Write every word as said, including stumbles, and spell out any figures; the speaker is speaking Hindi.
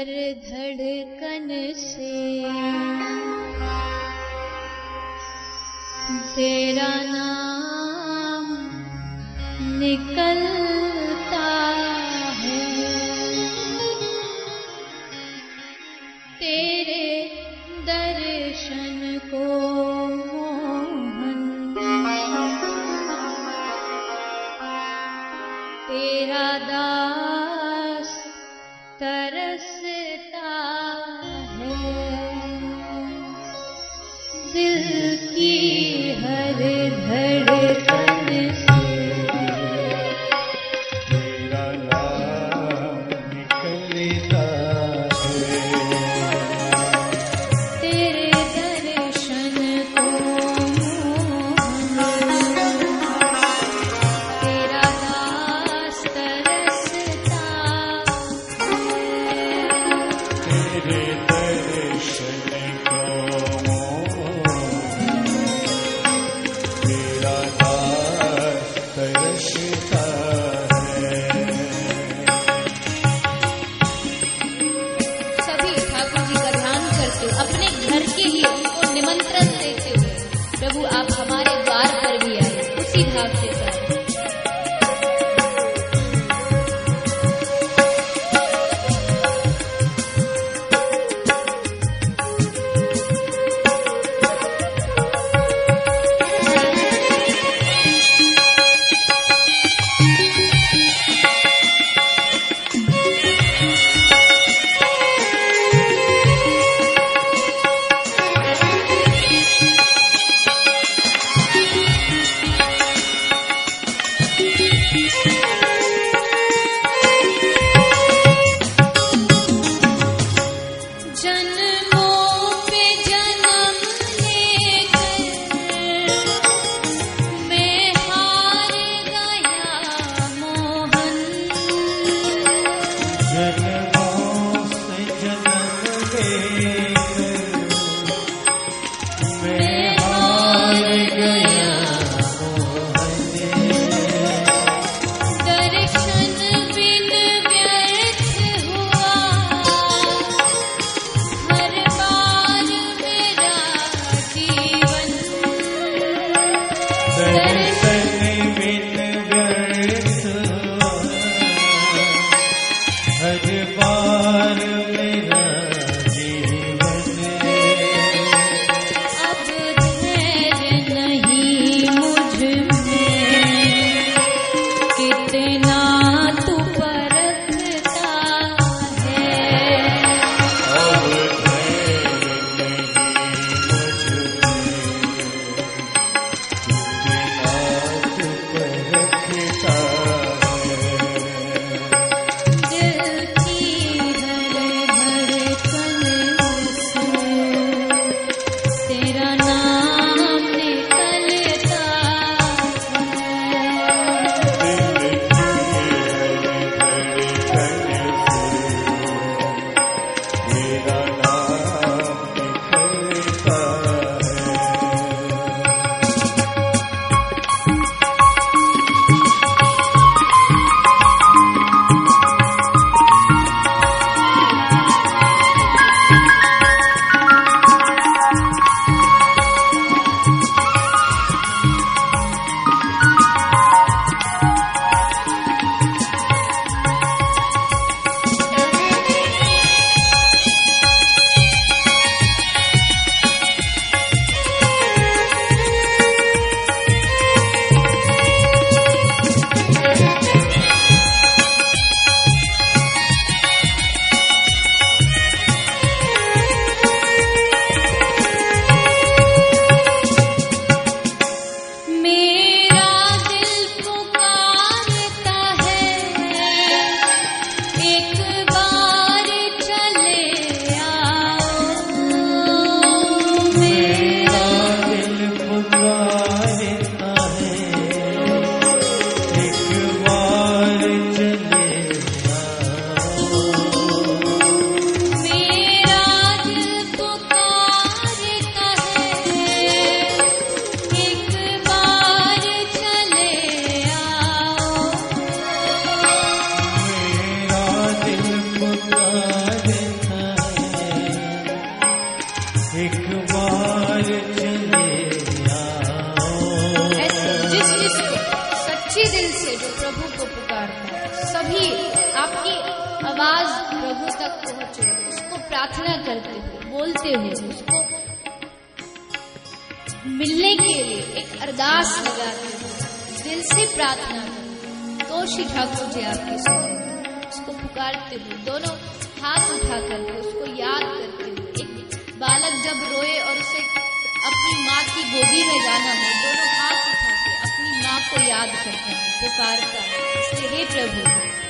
हर धड़कन से तेरा नाम निकलता है। तेरे दर्शन को मोहन तेरा दास तरसता है। दिल की हर धड़कन से तेरा नाम निकलता है। तेरे दर्शन को तेरा दास तरसता है। तेरे दर्शन को तेरा दास तरसता है। सभी ठाकुर जी का ध्यान करते अपने घर के लिए उनको निमंत्रण देते हुए प्रभु आप हमारे द्वार पर भी आए, उसी भाव से करें। तेरा आवाज प्रभु तक पहुंचे, उसको प्रार्थना करते हुए, बोलते हुए, उसको मिलने के लिए एक अरदास लगाते हुए, दिल से प्रार्थना करते, तो श्री ठाकुर जी आपकी सुने। उसको पुकारते हुए, दोनों हाथ उठा करके उसको याद करते हुए, एक बालक जब रोए और उसे अपनी माँ की गोदी में जाना हो, दोनों हाथ उठा के अपनी माँ को याद करता है, पुकारता है। इसलिए हे प्रभु